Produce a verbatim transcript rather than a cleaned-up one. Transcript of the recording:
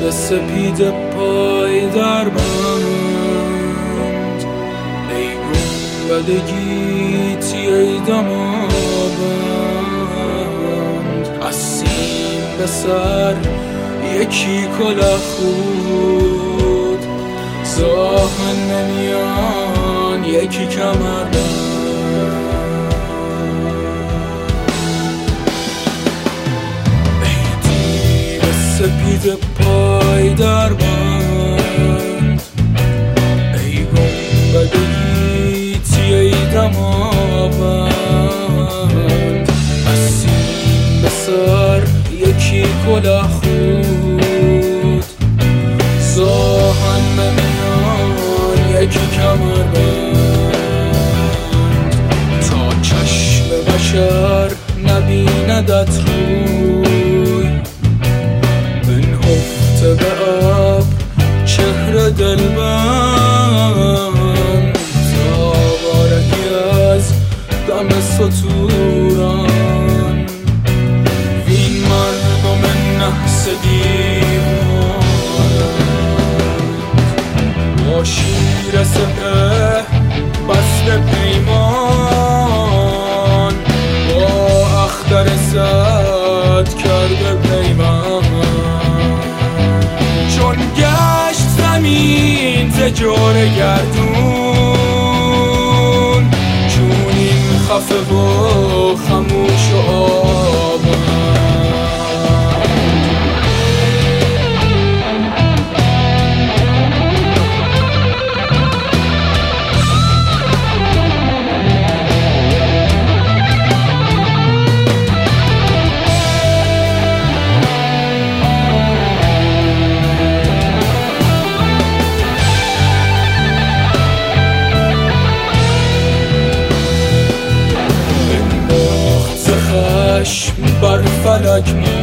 سپید پای در بند، ای گنبد گیتی ای دماوند. از سیم به سر یکی کلاه خود، زاهن نمیان یکی کمربند. سپید پای در بند، ای گنبد گیتی ای دماوند. از سیم به سر یکی کلاه خود، زاهن نمیان یکی کمربند. تا چشم بشر نبیندت روی، بنهفته به ابر چهره دلبند. تا بارگی از دم ستوران، وین مردم نحس دیوانند. با شیر سپهر بسته پیمان، با اختر سد کرده پیمان. چون گشت زمین ز جور گردون، چونین خفه و خموش و آبان. بر فلک